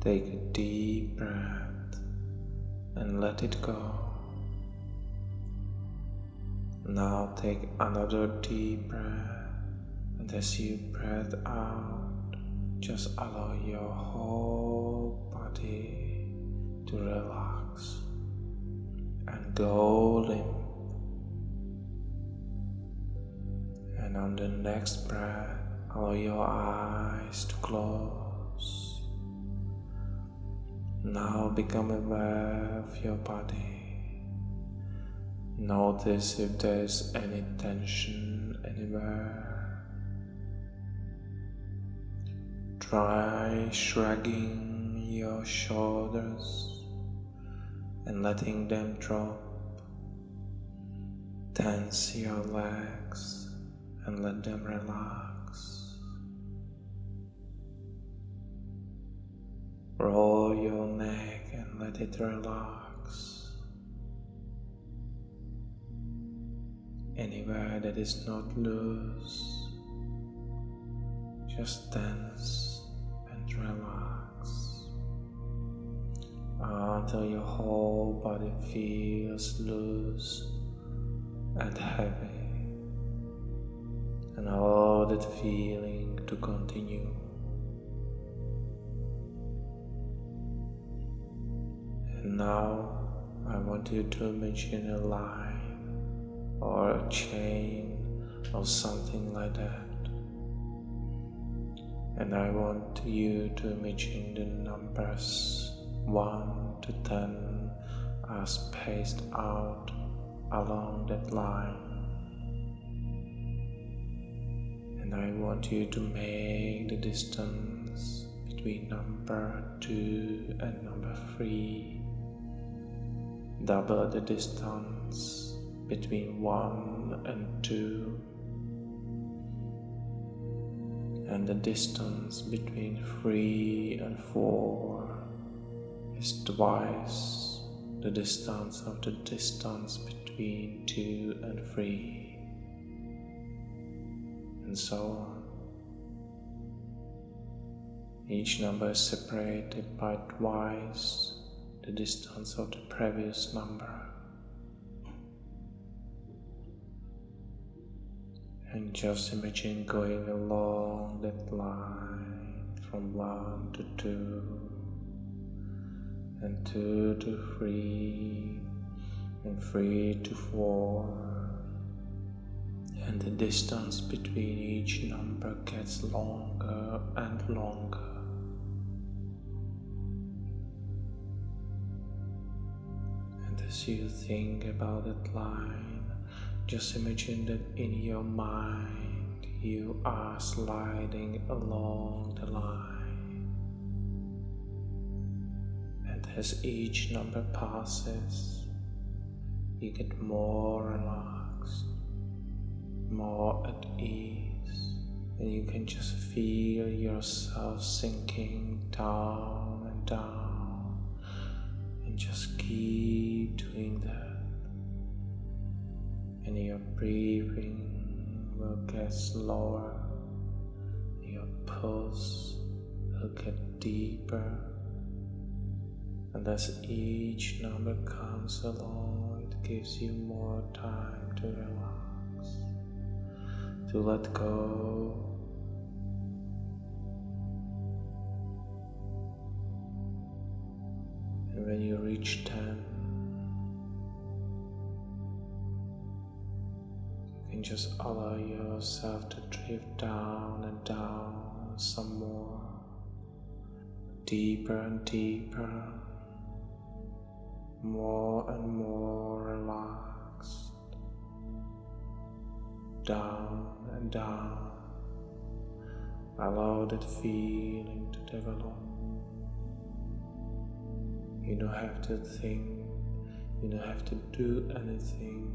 Take a deep breath and let it go. Now take another deep breath, and as you breathe out, just allow your whole body to relax and go limp. And on the next breath, allow your eyes to close. Now become aware of your body. Notice if there's any tension anywhere. Try shrugging your shoulders and letting them drop. Tense your legs and let them relax. Roll your neck and let it relax. Anywhere that is not loose, just tense and relax until your whole body feels loose and heavy, and allow that feeling to continue. And now I want you to imagine a line or a chain or something like that. And I want you to imagine the numbers 1 to 10 are spaced out along that line. And I want you to make the distance between number 2 and number 3 double the distance between 1 and 2, and the distance between 3 and 4 is twice the distance of the distance between 2 and 3, and so on. Each number is separated by twice the distance of the previous number. And just imagine going along that line from 1 to 2, and 2 to 3, and 3 to 4, and the distance between each number gets longer and longer. And as you think about that line, just imagine that in your mind you are sliding along the line, and as each number passes, you get more relaxed, more at ease, and you can just feel yourself sinking down and down, and just keep doing that. And your breathing will get slower, your pulse will get deeper, and as each number comes along, it gives you more time to relax, to let go. And when you reach 10, and just allow yourself to drift down and down some more, deeper and deeper, more and more relaxed, down and down. Allow that feeling to develop. You don't have to think, you don't have to do anything.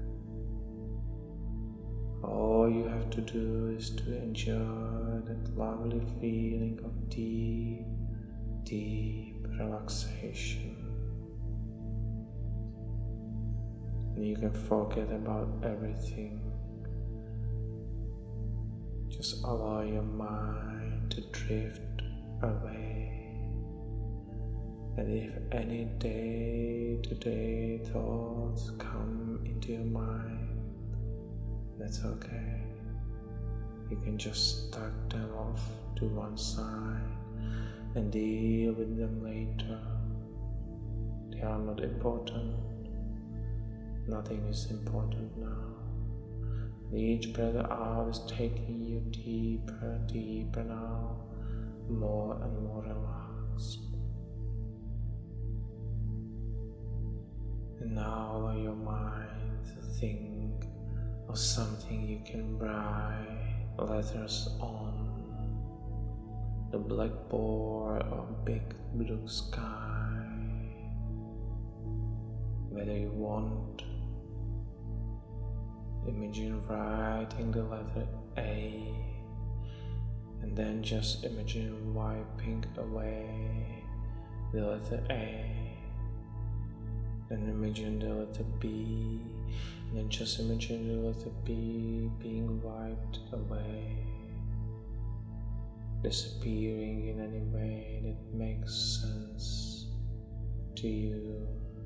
All you have to do is to enjoy that lovely feeling of deep, deep relaxation. And you can forget about everything. Just allow your mind to drift away And if any day-to-day thoughts come into your mind, that's okay. You can just tuck them off to one side and deal with them later. They are not important. Nothing is important now. Each breath out is taking you deeper, deeper now, more and more relaxed. And now allow your mind to think of something you can write letters on the blackboard or big blue sky. Whether you want, imagine writing the letter A, and then just imagine wiping away the letter A. Then imagine the letter B, and then just imagine the letter B being wiped away, disappearing in any way that makes sense to you.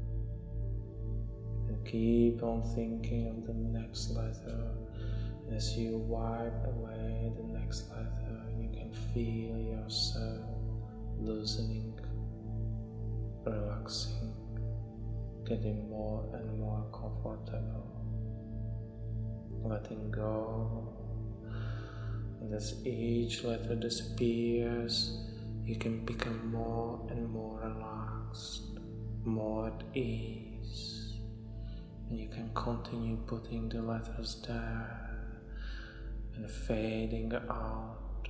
And keep on thinking of the next letter. And as you wipe away the next letter, you can feel yourself loosening, relaxing, getting more and more comfortable, letting go. And as each letter disappears, you can become more and more relaxed, more at ease. And you can continue putting the letters there and fading out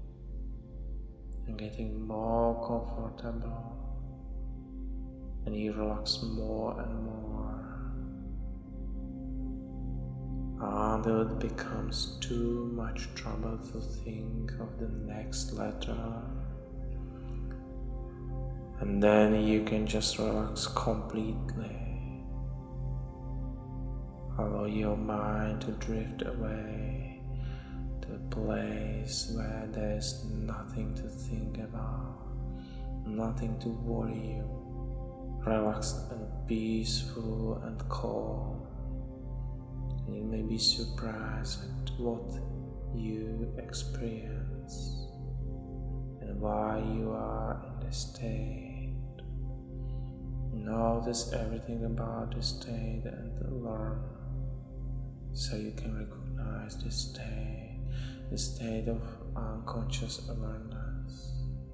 and getting more comfortable. And you relax more and more until it becomes too much trouble to think of the next letter. And then you can just relax completely. Allow your mind to drift away to a place where there is nothing to think about, nothing to worry you. Relaxed and peaceful and calm, and you may be surprised at what you experience and why you are in this state. Notice everything about this state and learn, so you can recognize this state of unconscious awareness.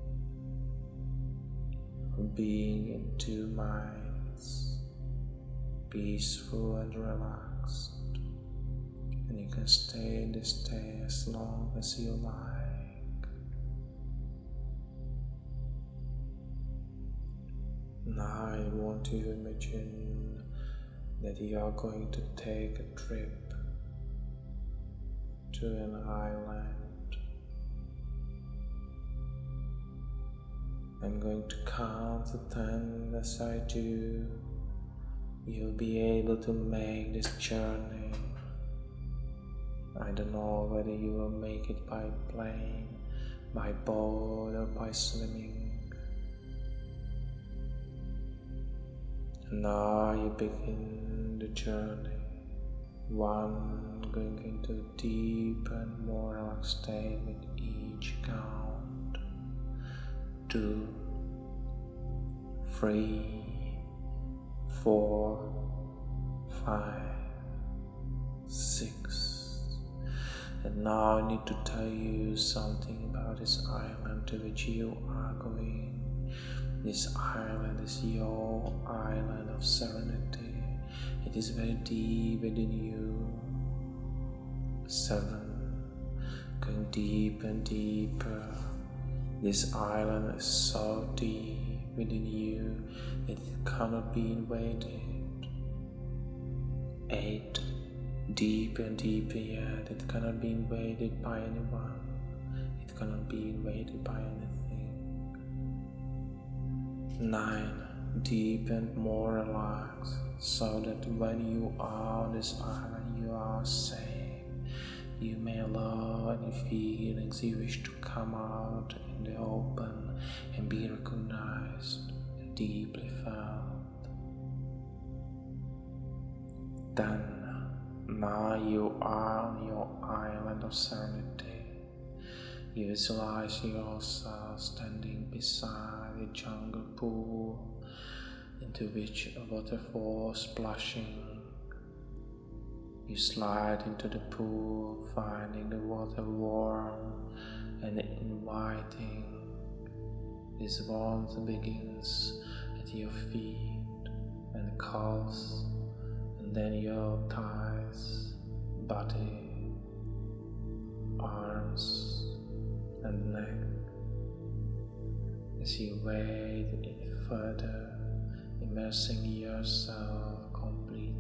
Being in two minds, peaceful and relaxed, and you can stay in this state as long as you like. Now I want you to imagine that you are going to take a trip to an island. I'm going to count to 10. As I do, you'll be able to make this journey. I don't know whether you will make it by plane, by boat, or by swimming. And now you begin the journey. 1, going into a deeper and more relaxed state with each count. 2, 3, 4, 5, 6. And now I need to tell you something about this island to which you are going. This island is your island of serenity. It is very deep within you. 7, going deeper and deeper. This island is so deep within you that it cannot be invaded. 8, deeper and deeper yet, it cannot be invaded by anyone. It cannot be invaded by anything. 9, deep and more relaxed, so that when you are on this island, you are safe. You may allow any feelings you wish to come out in the open and be recognized and deeply felt. Then, now you are on your island of serenity. You visualize yourself standing beside a jungle pool into which a waterfall is splashing. You slide into the pool, finding the water warm and inviting. This warmth begins at your feet and calves, and then your thighs, body, arms, and neck. As you wade in further, immersing yourself completely.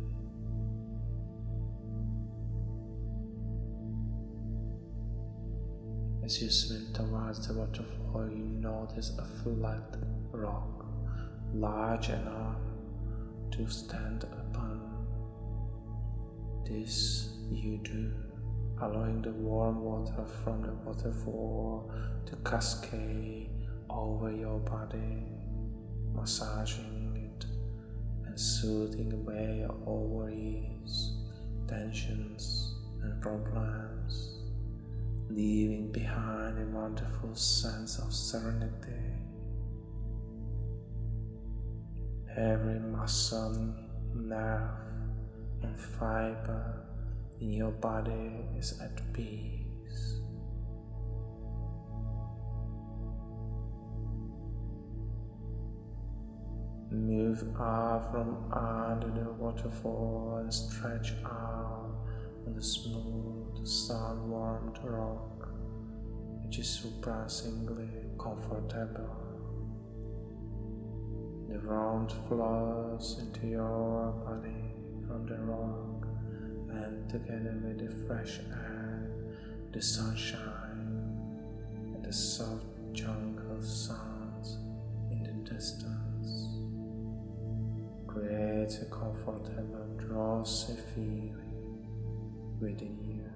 As you swim towards the waterfall, you notice a flat rock, large enough to stand upon. This you do, allowing the warm water from the waterfall to cascade over your body, massaging it and soothing away all worries, tensions, and problems, leaving behind a wonderful sense of serenity. Every muscle, nerve, and fiber in your body is at peace. Move out from under the waterfall and stretch out on the smooth, sun-warmed rock, which is surprisingly comfortable. The warmth flows into your body from the rock, and together with the fresh air, the sunshine, and the soft jungle sounds in the distance, creates a comfortable, drowsy feeling within you,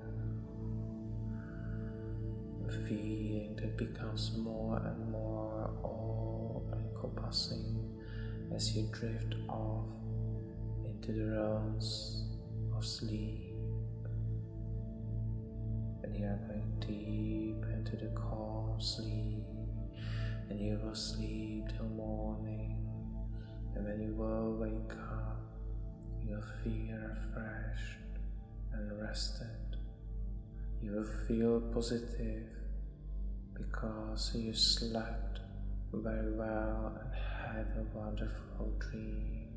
a feeling that becomes more and more all-encompassing as you drift off into the realms of sleep, and you are going deep into the calm sleep, and you will sleep till morning, and when you will wake up, you will feel refreshed and rested. You will feel positive because you slept very well and had a wonderful dream.